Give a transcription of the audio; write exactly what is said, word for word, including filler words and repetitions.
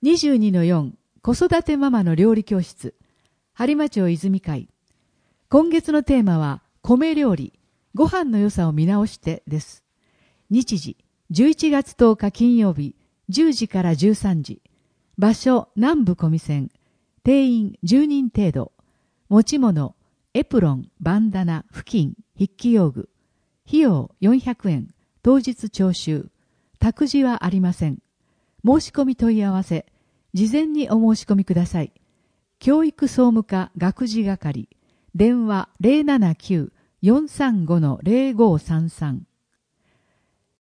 にじゅうにのよん 子育てママの料理教室播磨町泉会。今月のテーマは米料理、ご飯の良さを見直してです。日時じゅういちがつとおか金曜日じゅうじからじゅうさんじ。場所南部小見線。定員じゅうにん程度。持ち物エプロン、バンダナ、布巾、筆記用具。費用よんひゃくえん。当日徴収。託児はありません。申し込み問い合わせ。事前にお申し込みください。教育総務課学事係。電話 ゼロななきゅう よんさんご ゼロごさんさん。